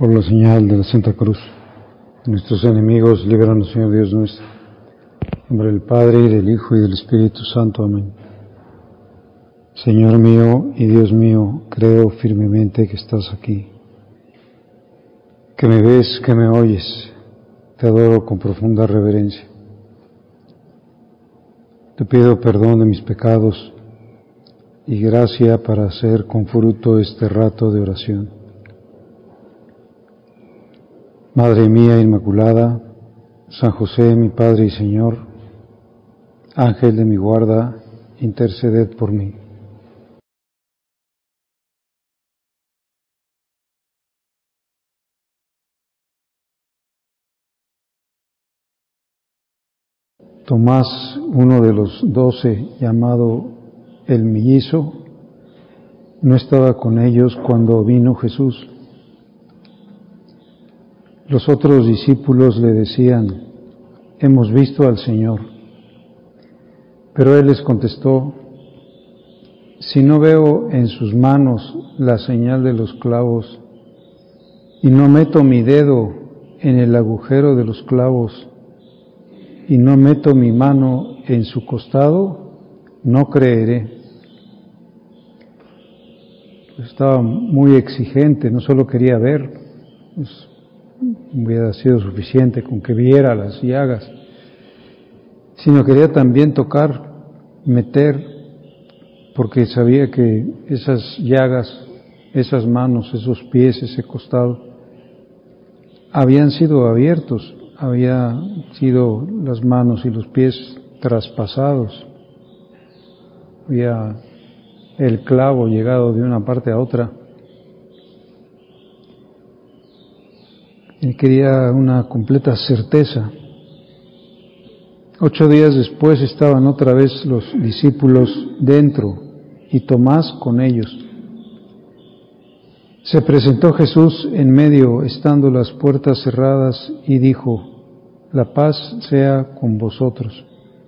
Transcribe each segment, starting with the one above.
Por la señal de la Santa Cruz, nuestros enemigos, líbranos, Señor Dios nuestro. En nombre del Padre, y del Hijo, y del Espíritu Santo. Amén. Señor mío y Dios mío, creo firmemente que estás aquí, que me ves, que me oyes. Te adoro con profunda reverencia. Te pido perdón de mis pecados y gracia para hacer con fruto este rato de oración. Madre mía Inmaculada, San José, mi Padre y Señor, Ángel de mi guarda, interceded por mí. Tomás, uno de los 12, llamado el mellizo, no estaba con ellos cuando vino Jesús. Los otros discípulos le decían: hemos visto al Señor. Pero él les contestó: si no veo en sus manos la señal de los clavos, y no meto mi dedo en el agujero de los clavos, y no meto mi mano en su costado, no creeré. Estaba muy exigente, no solo quería ver, pues hubiera sido suficiente con que viera las llagas, sino quería también tocar, meter, porque sabía que esas llagas, esas manos, esos pies, ese costado, habían sido abiertos, habían sido las manos y los pies traspasados, había el clavo llegado de una parte a otra. Él quería una completa certeza. 8 días después estaban otra vez los discípulos dentro y Tomás con ellos. Se presentó Jesús en medio, estando las puertas cerradas, y dijo: la paz sea con vosotros.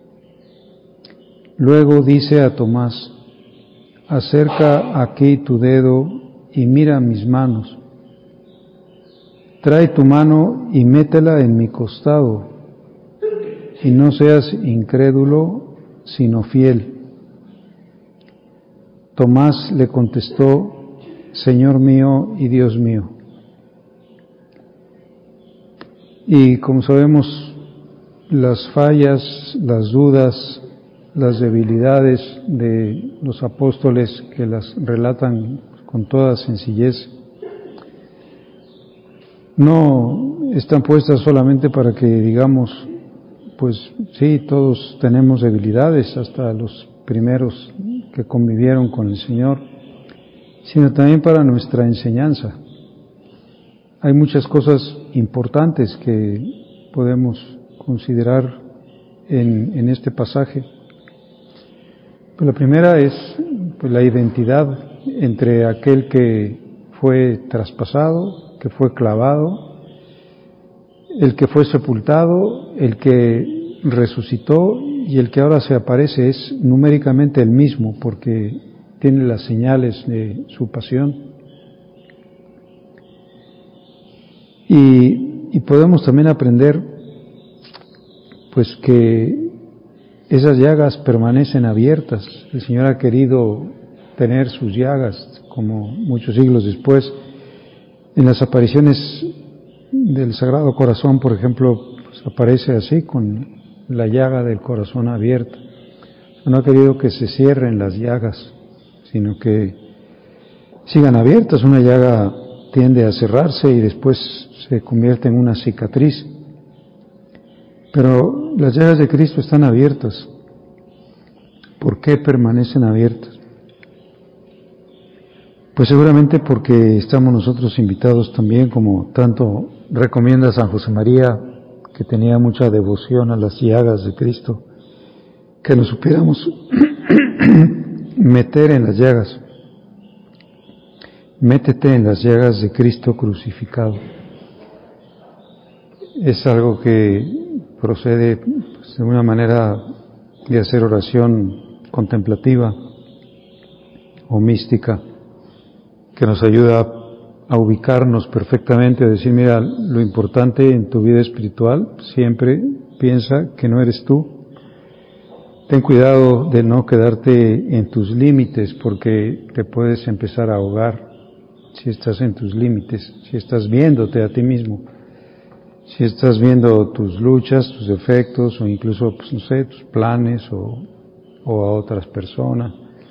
Luego dice a Tomás: acerca aquí tu dedo y mira mis manos. Trae tu mano y métela en mi costado, y no seas incrédulo, sino fiel. Tomás le contestó: Señor mío y Dios mío. Y como sabemos, las fallas, las dudas, las debilidades de los apóstoles, que las relatan con toda sencillez, no están puestas solamente para que digamos, pues sí, todos tenemos debilidades, hasta los primeros que convivieron con el Señor, sino también para nuestra enseñanza. Hay muchas cosas importantes que podemos considerar en este pasaje. Pues la primera es pues, la identidad entre aquel que fue traspasado, que fue clavado, el que fue sepultado, el que resucitó y el que ahora se aparece. Es numéricamente el mismo porque tiene las señales de su pasión. Y podemos también aprender pues que esas llagas permanecen abiertas. El Señor ha querido tener sus llagas, como muchos siglos después. En las apariciones del Sagrado Corazón, por ejemplo, pues aparece así, con la llaga del corazón abierta. No ha querido que se cierren las llagas, sino que sigan abiertas. Una llaga tiende a cerrarse y después se convierte en una cicatriz. Pero las llagas de Cristo están abiertas. ¿Por qué permanecen abiertas? Pues seguramente porque estamos nosotros invitados también, como tanto recomienda San José María, que tenía mucha devoción a las llagas de Cristo, que nos supiéramos meter en las llagas. Métete en las llagas de Cristo crucificado. Es algo que procede pues, de una manera de hacer oración contemplativa o mística, que nos ayuda a ubicarnos perfectamente, a decir, mira, lo importante en tu vida espiritual, siempre piensa que no eres tú. Ten cuidado de no quedarte en tus límites, porque te puedes empezar a ahogar si estás en tus límites, si estás viéndote a ti mismo, si estás viendo tus luchas, tus defectos, o incluso, pues no sé, tus planes, o a otras personas,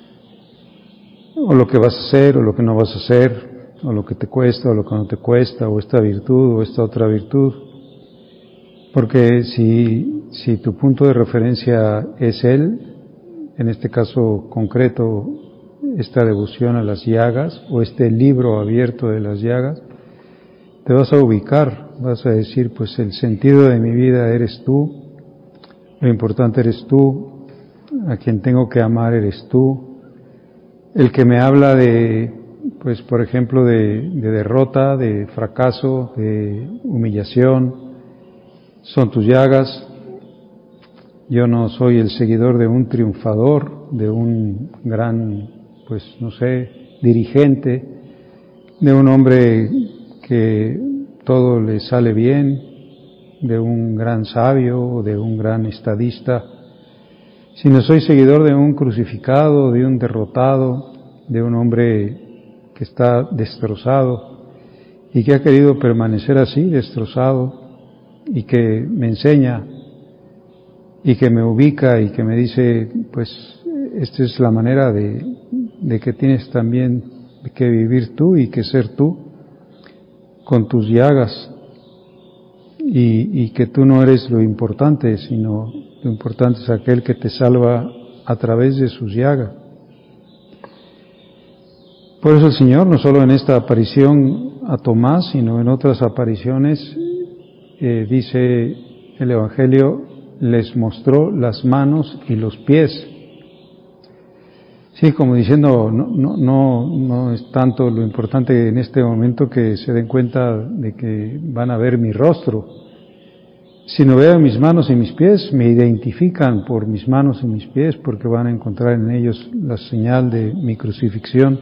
o lo que vas a hacer, o lo que no vas a hacer, o lo que te cuesta, o lo que no te cuesta, o esta virtud, o esta otra virtud. Porque si tu punto de referencia es Él, en este caso concreto, esta devoción a las llagas, o este libro abierto de las llagas, te vas a ubicar, vas a decir, pues el sentido de mi vida eres tú, lo importante eres tú, a quien tengo que amar eres tú, el que me habla de, pues por ejemplo, de derrota, de fracaso, de humillación, son tus llagas. Yo no soy el seguidor de un triunfador, de un gran, pues no sé, dirigente, de un hombre que todo le sale bien, de un gran sabio, de un gran estadista, sino soy seguidor de un crucificado, de un derrotado, de un hombre que está destrozado y que ha querido permanecer así, destrozado, y que me enseña y que me ubica y que me dice, pues esta es la manera de que tienes también que vivir tú y que ser tú con tus llagas, y que tú no eres lo importante, sino lo importante es aquel que te salva a través de sus llagas. Por eso el Señor, no solo en esta aparición a Tomás, sino en otras apariciones, dice el Evangelio, les mostró las manos y los pies. Sí, como diciendo, no es tanto lo importante en este momento que se den cuenta de que van a ver mi rostro, sino vean mis manos y mis pies, me identifican por mis manos y mis pies, porque van a encontrar en ellos la señal de mi crucifixión.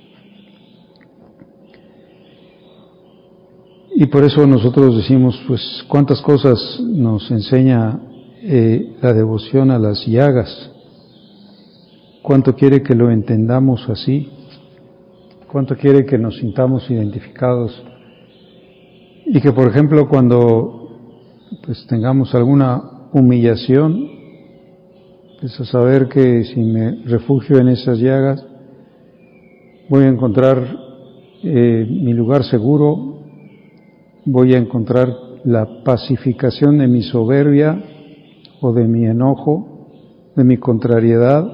Y por eso nosotros decimos, pues, cuántas cosas nos enseña la devoción a las llagas. Cuánto quiere que lo entendamos así, cuánto quiere que nos sintamos identificados, y que, por ejemplo, cuando pues tengamos alguna humillación, pues a saber que si me refugio en esas llagas, voy a encontrar mi lugar seguro, voy a encontrar la pacificación de mi soberbia o de mi enojo, de mi contrariedad,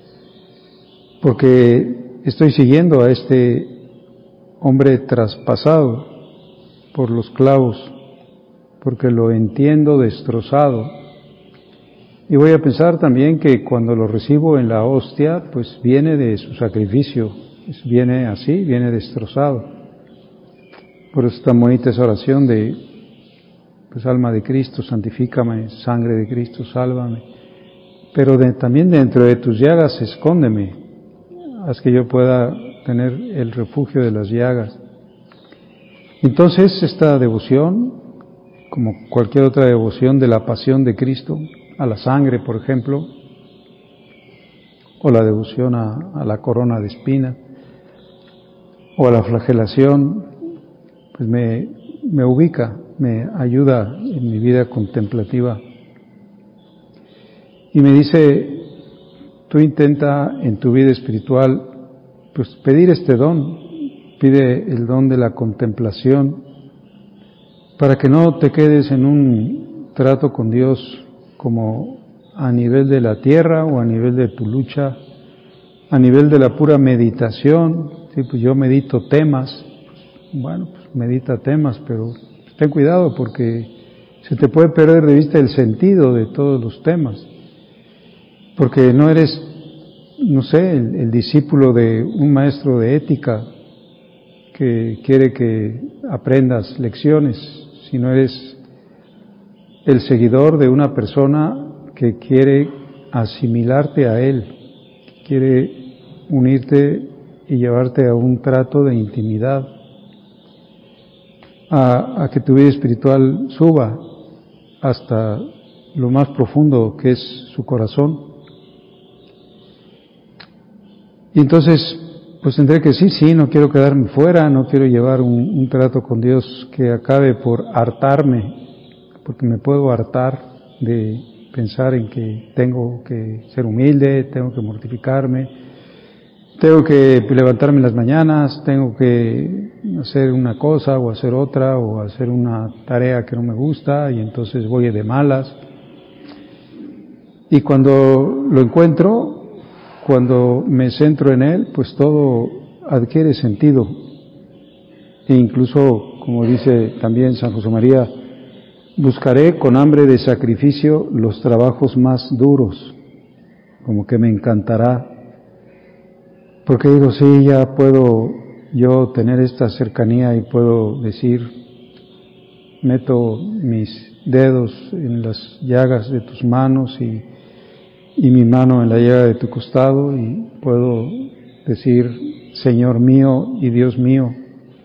porque estoy siguiendo a este hombre traspasado por los clavos, porque lo entiendo destrozado. Y voy a pensar también que cuando lo recibo en la hostia, pues viene de su sacrificio, viene así, viene destrozado. Por eso es tan bonita esa oración de, pues alma de Cristo, santifícame, sangre de Cristo, sálvame. Pero también dentro de tus llagas, escóndeme, haz que yo pueda tener el refugio de las llagas. Entonces, esta devoción, como cualquier otra devoción de la pasión de Cristo, a la sangre, por ejemplo, o la devoción a la corona de espinas, o a la flagelación, pues me ubica, me ayuda en mi vida contemplativa. Y me dice, tú intenta en tu vida espiritual, pues pedir este don, pide el don de la contemplación, para que no te quedes en un trato con Dios como a nivel de la tierra o a nivel de tu lucha, a nivel de la pura meditación. Sí, pues yo medito temas, bueno, pues medita temas, pero ten cuidado porque se te puede perder de vista el sentido de todos los temas, porque no eres, no sé, el discípulo de un maestro de ética que quiere que aprendas lecciones, sino eres el seguidor de una persona que quiere asimilarte a él, quiere unirte y llevarte a un trato de intimidad. a que tu vida espiritual suba hasta lo más profundo que es su corazón. Y entonces, pues tendré que decir, sí, no quiero quedarme fuera, no quiero llevar un trato con Dios que acabe por hartarme, porque me puedo hartar de pensar en que tengo que ser humilde, tengo que mortificarme, tengo que levantarme en las mañanas, tengo que hacer una cosa o hacer otra o hacer una tarea que no me gusta y entonces voy de malas. Y cuando lo encuentro, cuando me centro en Él, pues todo adquiere sentido. E incluso, como dice también San José María, buscaré con hambre de sacrificio los trabajos más duros, como que me encantará. Porque digo, sí, ya puedo yo tener esta cercanía y puedo decir, meto mis dedos en las llagas de tus manos y mi mano en la llaga de tu costado y puedo decir, Señor mío y Dios mío.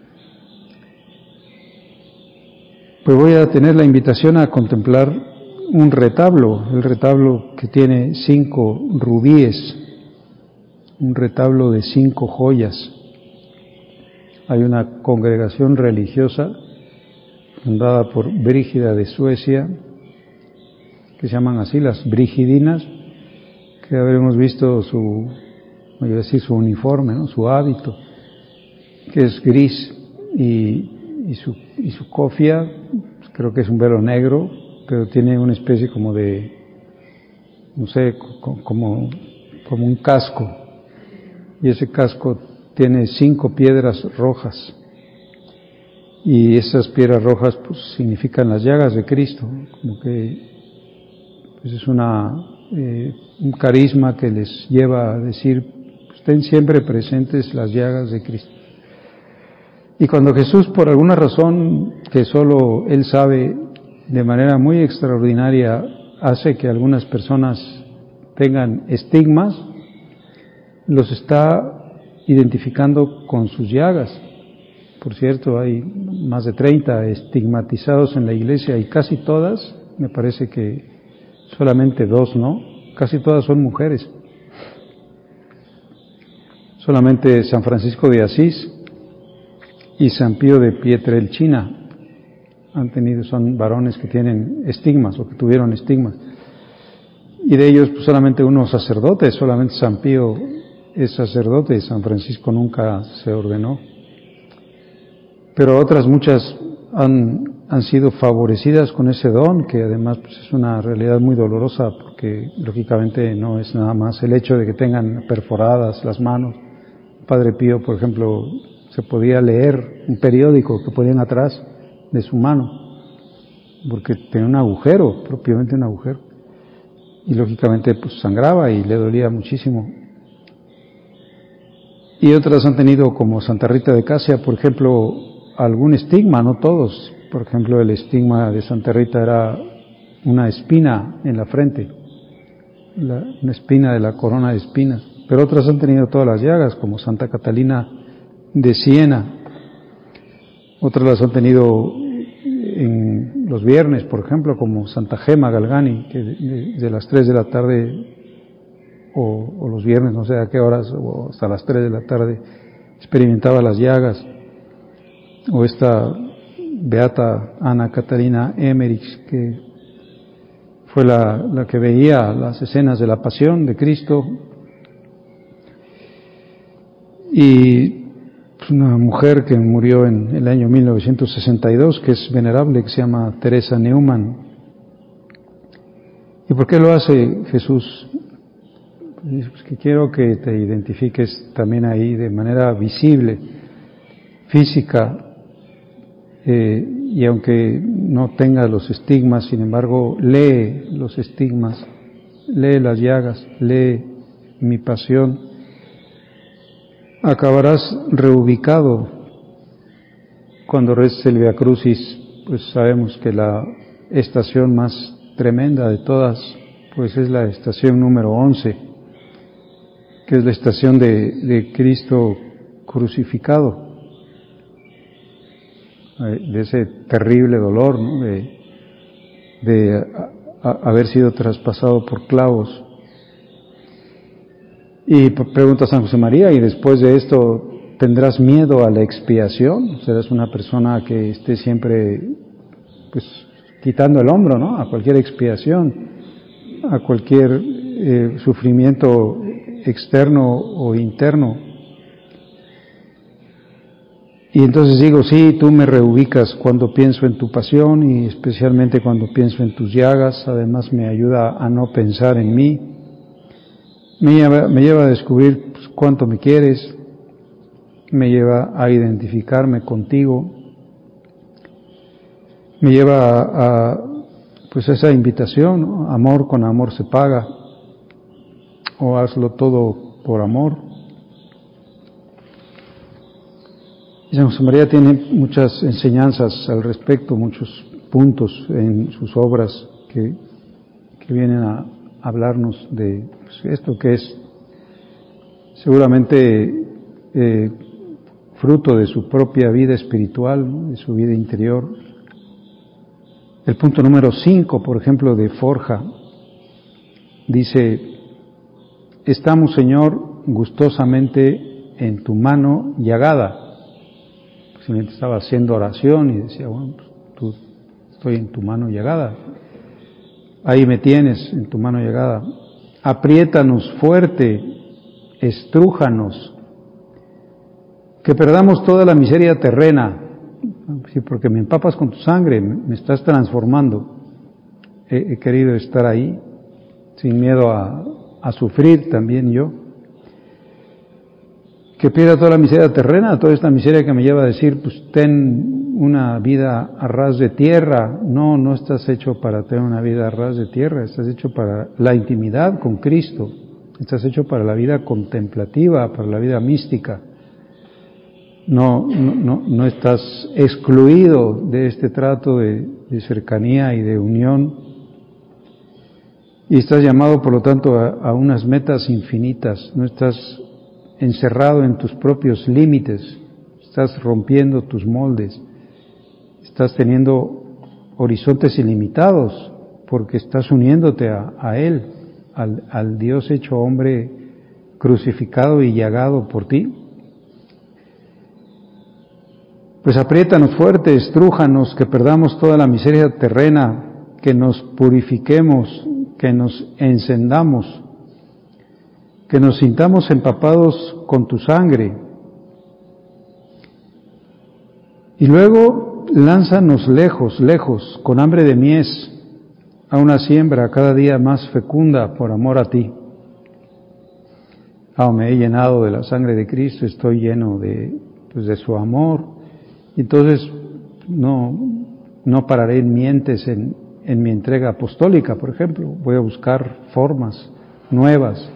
Pues voy a tener la invitación a contemplar un retablo, el retablo que tiene 5 rubíes, un retablo de 5 joyas. Hay una congregación religiosa fundada por Brígida de Suecia, que se llaman así las Brigidinas, que habremos visto su uniforme, ¿no? Su hábito, que es gris, y su cofia, pues creo que es un velo negro, pero tiene una especie como de, no sé, como un casco, y ese casco tiene 5 piedras rojas, y esas piedras rojas pues significan las llagas de Cristo, como que pues es un carisma que les lleva a decir, estén siempre presentes las llagas de Cristo. Y cuando Jesús, por alguna razón que solo Él sabe, de manera muy extraordinaria, hace que algunas personas tengan estigmas, los está identificando con sus llagas. Por cierto, hay más de 30 estigmatizados en la iglesia y casi todas, me parece que solamente 2 no, casi todas son mujeres. Solamente San Francisco de Asís y San Pío de Pietrelcina son varones que tienen estigmas o que tuvieron estigmas. Y de ellos pues, solamente unos sacerdotes, solamente San Pío es sacerdote y San Francisco nunca se ordenó. Pero otras muchas han sido favorecidas con ese don, que además pues, es una realidad muy dolorosa, porque lógicamente no es nada más el hecho de que tengan perforadas las manos. Padre Pío, por ejemplo, se podía leer un periódico que ponían atrás de su mano, porque tenía un agujero, propiamente un agujero, y lógicamente pues sangraba y le dolía muchísimo. Y otras han tenido, como Santa Rita de Casia, por ejemplo, algún estigma, no todos. Por ejemplo, el estigma de Santa Rita era una espina en la frente, una espina de la corona de espinas. Pero otras han tenido todas las llagas, como Santa Catalina de Siena. Otras las han tenido en los viernes, por ejemplo, como Santa Gema Galgani, que de las 3 de la tarde, o los viernes, no sé a qué horas, o hasta las 3 de la tarde, experimentaba las llagas. O esta beata Ana Catarina Emmerich, que fue la que veía las escenas de la pasión de Cristo, y una mujer que murió en el año 1962, que es venerable, que se llama Teresa Neumann. ¿Y por qué lo hace Jesús? Pues que quiero que te identifiques también ahí de manera visible, física, y aunque no tenga los estigmas, sin embargo, lee los estigmas, lee las llagas, lee mi pasión. Acabarás reubicado cuando reces el Via Crucis. Pues sabemos que la estación más tremenda de todas, pues es la estación número 11, que es la estación de Cristo crucificado. de ese terrible dolor, ¿no? de haber sido traspasado por clavos. Y pregunta a San José María, ¿y después de esto tendrás miedo a la expiación? ¿Serás una persona que esté siempre pues quitando el hombro, ¿no? A cualquier expiación, a cualquier sufrimiento externo o interno? Y entonces digo, sí, tú me reubicas cuando pienso en tu pasión y especialmente cuando pienso en tus llagas. Además me ayuda a no pensar en mí. Me lleva a descubrir pues, cuánto me quieres, me lleva a identificarme contigo, me lleva a pues esa invitación, ¿no? Amor con amor se paga, o hazlo todo por amor. Y San José María tiene muchas enseñanzas al respecto, muchos puntos en sus obras que vienen a hablarnos de pues, esto que es seguramente fruto de su propia vida espiritual, ¿no? De su vida interior. El punto número 5, por ejemplo, de Forja, dice: estamos, Señor, gustosamente en tu mano llagada. Posiblemente estaba haciendo oración y decía, bueno, pues, estoy en tu mano llagada. Ahí me tienes, en tu mano llagada. Apriétanos fuerte, estrújanos, que perdamos toda la miseria terrena. Sí, porque me empapas con tu sangre, me estás transformando. He querido estar ahí, sin miedo a sufrir también yo. Que pierda toda la miseria terrena, toda esta miseria que me lleva a decir, pues ten una vida a ras de tierra. No estás hecho para tener una vida a ras de tierra, estás hecho para la intimidad con Cristo, estás hecho para la vida contemplativa, para la vida mística. No estás excluido de este trato de cercanía y de unión, y estás llamado, por lo tanto, a unas metas infinitas. No estás encerrado en tus propios límites, estás rompiendo tus moldes, estás teniendo horizontes ilimitados, porque estás uniéndote a Él, al Dios hecho hombre, crucificado y llagado por ti. Pues apriétanos fuerte, estrújanos, que perdamos toda la miseria terrena, que nos purifiquemos, que nos encendamos, que nos sintamos empapados con tu sangre. Y luego lánzanos lejos, lejos, con hambre de mies, a una siembra cada día más fecunda por amor a ti. Me he llenado de la sangre de Cristo, estoy lleno de su amor. Entonces no pararé en mientes en mi entrega apostólica, por ejemplo. Voy a buscar formas nuevas,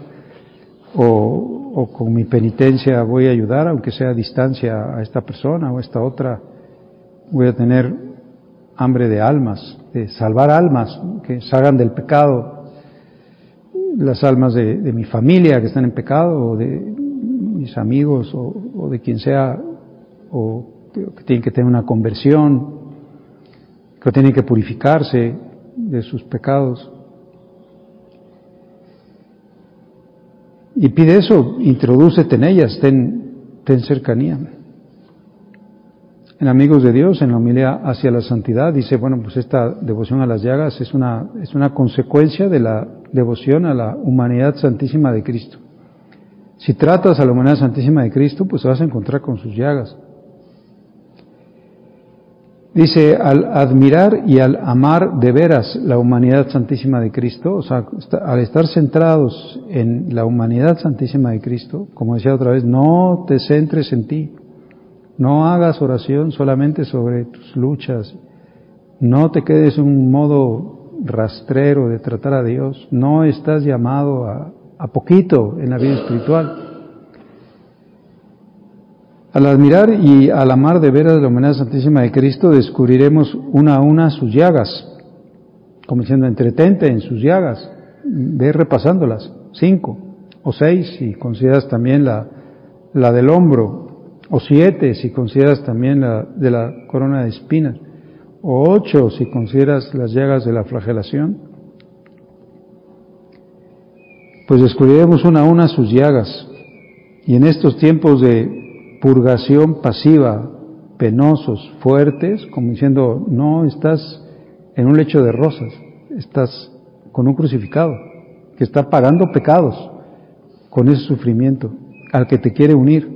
o con mi penitencia voy a ayudar, aunque sea a distancia, a esta persona o a esta otra. Voy a tener hambre de almas, de salvar almas que salgan del pecado, las almas de mi familia que están en pecado, o de mis amigos, o de quien sea, o que tienen que tener una conversión, que tienen que purificarse de sus pecados. Y pide eso, introdúcete en ellas, ten cercanía. En Amigos de Dios, en la homilía hacia la santidad, dice, bueno, pues esta devoción a las llagas es una consecuencia de la devoción a la humanidad santísima de Cristo. Si tratas a la humanidad santísima de Cristo, pues te vas a encontrar con sus llagas. Dice, al admirar y al amar de veras la humanidad santísima de Cristo, o sea, al estar centrados en la humanidad santísima de Cristo, como decía otra vez, no te centres en ti, no hagas oración solamente sobre tus luchas, no te quedes en un modo rastrero de tratar a Dios, no estás llamado a poquito en la vida espiritual. Al admirar y al amar de veras la humanidad santísima de Cristo, descubriremos una a una sus llagas, como diciendo, entretente en sus llagas, ve repasándolas, 5 o 6, si consideras también la del hombro, o 7 si consideras también la de la corona de espinas, o 8 si consideras las llagas de la flagelación, pues descubriremos una a una sus llagas. Y en estos tiempos de purgación pasiva, penosos, fuertes, como diciendo, no estás en un lecho de rosas, estás con un crucificado que está pagando pecados con ese sufrimiento al que te quiere unir.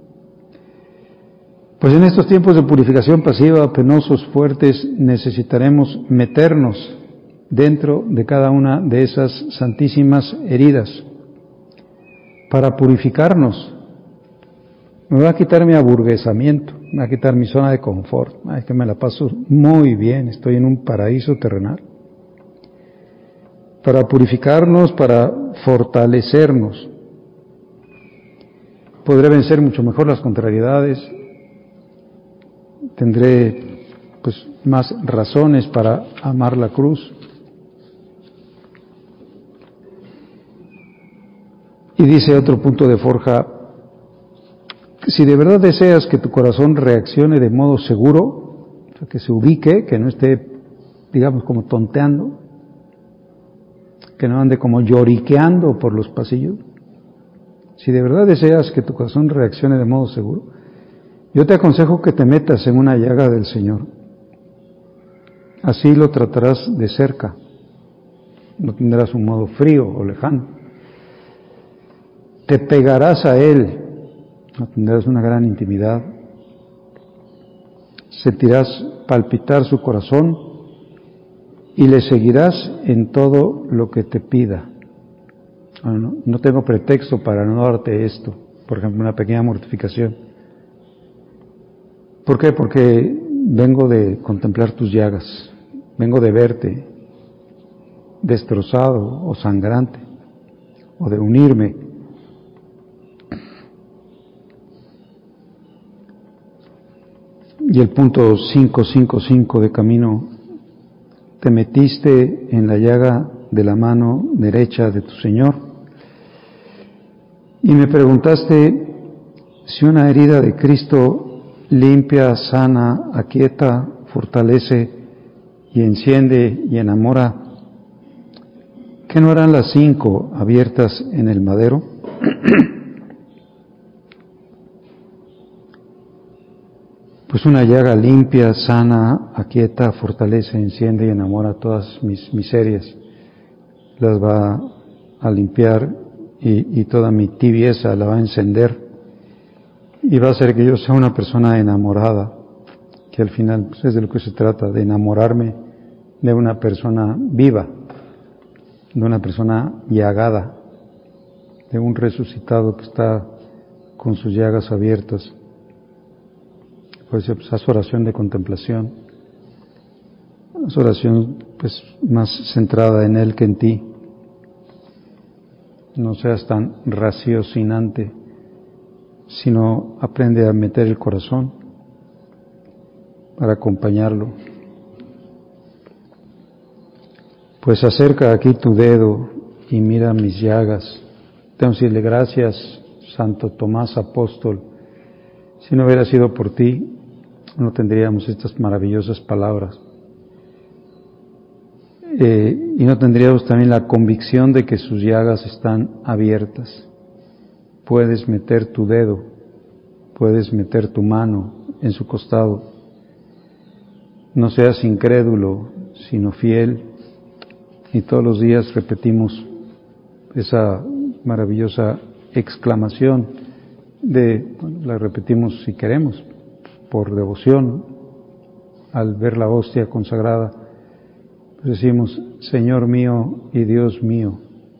Pues en estos tiempos de purificación pasiva, penosos, fuertes, necesitaremos meternos dentro de cada una de esas santísimas heridas para purificarnos. Me va a quitar mi aburguesamiento, me va a quitar mi zona de confort. Ay, que me la paso muy bien, estoy en un paraíso terrenal. Para purificarnos, para fortalecernos. Podré vencer mucho mejor las contrariedades, tendré pues más razones para amar la cruz. Y dice otro punto de Forja, si de verdad deseas que tu corazón reaccione de modo seguro, o sea, que se ubique, que no esté, digamos, como tonteando, que no ande como lloriqueando por los pasillos, si de verdad deseas que tu corazón reaccione de modo seguro, yo te aconsejo que te metas en una llaga del Señor. Así lo tratarás de cerca, no tendrás un modo frío o lejano. Te pegarás a Él, no tendrás una gran intimidad. Sentirás palpitar su corazón y le seguirás en todo lo que te pida. No tengo pretexto para no darte esto, por ejemplo, una pequeña mortificación. ¿Por qué? Porque vengo de contemplar tus llagas, vengo de verte destrozado o sangrante, o de unirme. Y el punto 555 de camino, te metiste en la llaga de la mano derecha de tu Señor y me preguntaste si una herida de Cristo limpia, sana, aquieta, fortalece y enciende y enamora, ¿qué no harán las 5 abiertas en el madero? Pues una llaga limpia, sana, aquieta, fortalece, enciende y enamora todas mis miserias. Las va a limpiar y toda mi tibieza la va a encender y va a hacer que yo sea una persona enamorada, que al final pues, es de lo que se trata, de enamorarme de una persona viva, de una persona llagada, de un resucitado que está con sus llagas abiertas. Pues haz oración de contemplación, haz oración pues más centrada en Él que en ti. No seas tan raciocinante, sino aprende a meter el corazón para acompañarlo. Pues acerca aquí tu dedo y mira mis llagas. Tengo que decirle gracias, Santo Tomás Apóstol. Si no hubiera sido por ti, no tendríamos estas maravillosas palabras. Y no tendríamos también la convicción de que sus llagas están abiertas. Puedes meter tu dedo, puedes meter tu mano en su costado. No seas incrédulo, sino fiel. Y todos los días repetimos esa maravillosa exclamación la repetimos si queremos, por devoción, al ver la hostia consagrada, pues decimos, Señor mío y Dios mío.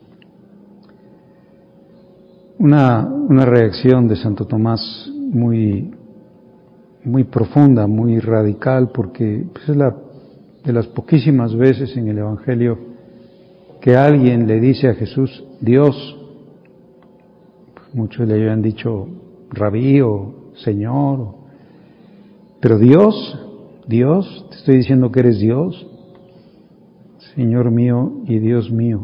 Una reacción de Santo Tomás muy profunda, muy radical, porque pues, es de las poquísimas veces en el Evangelio que alguien le dice a Jesús, Dios. Pues muchos le habían dicho Rabí o Señor, pero Dios, te estoy diciendo que eres Dios, Señor mío y Dios mío.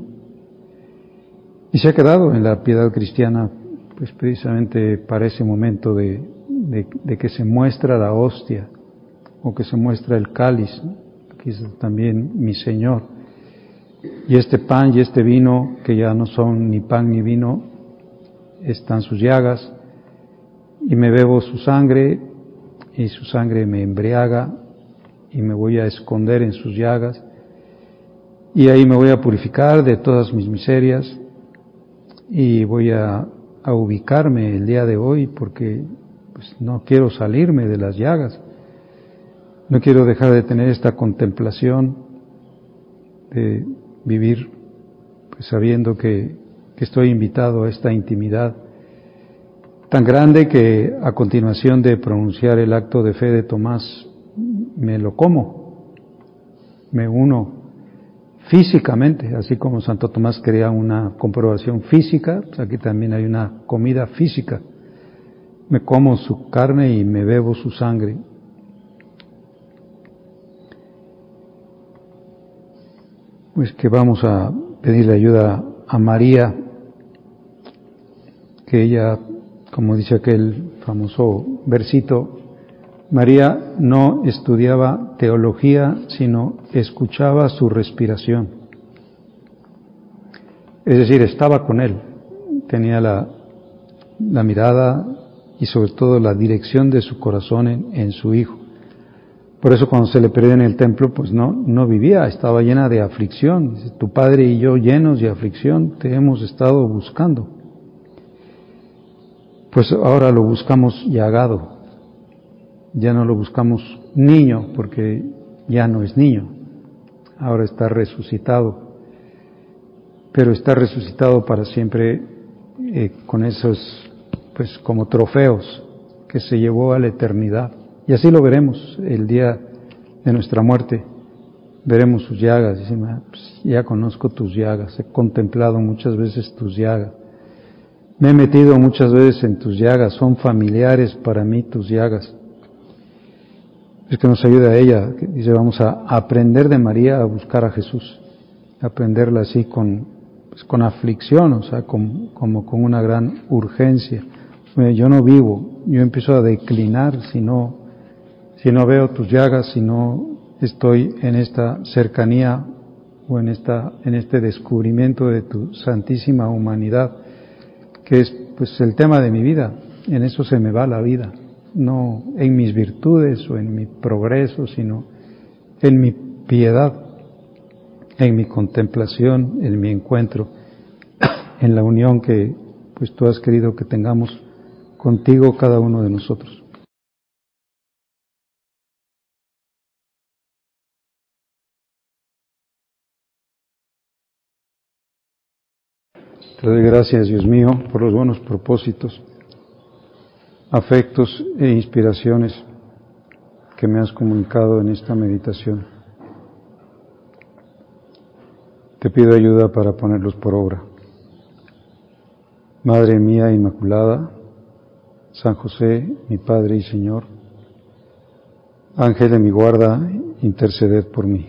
Y se ha quedado en la piedad cristiana, pues precisamente para ese momento de de que se muestra la hostia o que se muestra el cáliz, que es también mi Señor. Y este pan y este vino, que ya no son ni pan ni vino, están sus llagas, y me bebo su sangre, y su sangre me embriaga, y me voy a esconder en sus llagas, y ahí me voy a purificar de todas mis miserias, y voy a ubicarme el día de hoy, porque pues, no quiero salirme de las llagas, no quiero dejar de tener esta contemplación, de vivir pues, sabiendo que estoy invitado a esta intimidad tan grande que a continuación de pronunciar el acto de fe de Tomás me lo como, me uno físicamente, así como Santo Tomás quería una comprobación física, pues aquí también hay una comida física, me como su carne y me bebo su sangre. Pues que vamos a pedirle ayuda a María, que ella, como dice aquel famoso versito, María no estudiaba teología, sino escuchaba su respiración. Es decir, estaba con él, tenía la mirada y sobre todo la dirección de su corazón en su Hijo. Por eso cuando se le perdió en el templo, pues no vivía, estaba llena de aflicción. Dice, tu padre y yo llenos de aflicción te hemos estado buscando. Pues ahora lo buscamos llagado, ya no lo buscamos niño, porque ya no es niño, ahora está resucitado, pero está resucitado para siempre con esos, pues como trofeos que se llevó a la eternidad. Y así lo veremos el día de nuestra muerte, veremos sus llagas, y pues ya conozco tus llagas, he contemplado muchas veces tus llagas. Me he metido muchas veces en tus llagas, son familiares para mí tus llagas. Es que nos ayuda a ella, que dice, vamos a aprender de María a buscar a Jesús, aprenderla así con aflicción, o sea, como con una gran urgencia. Yo no vivo, yo empiezo a declinar si no veo tus llagas, si no estoy en esta cercanía o en este descubrimiento de tu santísima humanidad, que es pues el tema de mi vida. En eso se me va la vida, no en mis virtudes o en mi progreso, sino en mi piedad, en mi contemplación, en mi encuentro, en la unión que pues tú has querido que tengamos contigo cada uno de nosotros. Te doy gracias, Dios mío, por los buenos propósitos, afectos e inspiraciones que me has comunicado en esta meditación. Te pido ayuda para ponerlos por obra. Madre mía Inmaculada, San José, mi Padre y Señor, Ángel de mi guarda, interceded por mí.